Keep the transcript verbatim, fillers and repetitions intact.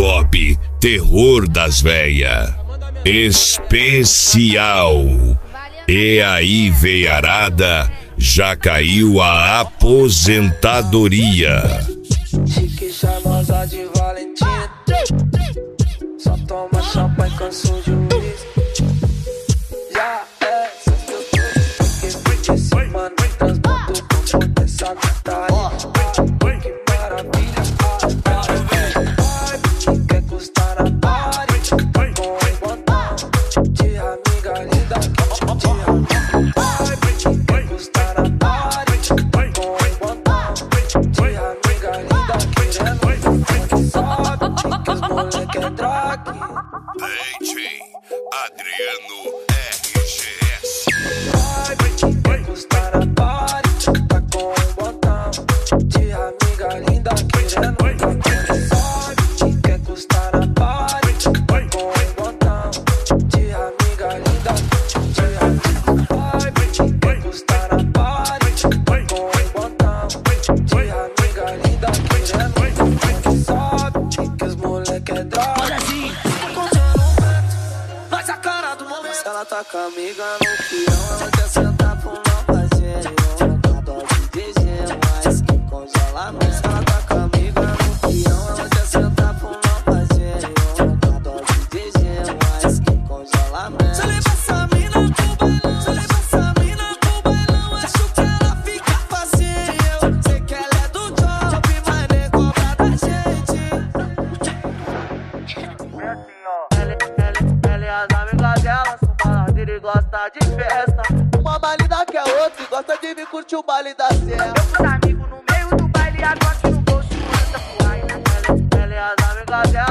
Ibope, terror das véia. Especial. E aí, veiarada, já caiu a aposentadoria. Chique charmosa de Valentina, só toma champanhe, canção de uísque. Já é, se eu tô porque esse mano transbota o corpo dessa gataria. Que maravilha, ai, quer custar na party, com um botão de amiga linda, de amiga. Quer custar na party, com um botão de amiga linda, querendo sobe, que os moleque é drag. Leite, Adriano R G S. Quer custar na party, tá com um botão de amiga linda, querendo sobe, quer custar na party, tá com um botão de amiga linda, de amiga. Quer custar na party, tá com um botão de amiga linda, querendo sobe, que os moleque é drag. Faz a cara do momento. Se ela tá com a amiga no peão, ela quer sentar pro não fazer. Eu não dose de gelo, mas que congelamento. Se ela tá com a amiga no peão, ela quer sentar pro não fazer. Eu não dose de gelo, mas que congelamento. Se eu levar essa mina pro bailão, se eu levar essa mina pro bailão, acho que ela fica facinho. Eu sei que ela é do job, mas nem cobra da gente. Ela, ela, ela e as amigas dela são baladeiras e gosta de festa. Uma balida que é outra e gosta de vir curtir o baile da serra. Eu com os amigos no meio do baile, agora que no bolso anda por aí. Ela, ela e as amigas dela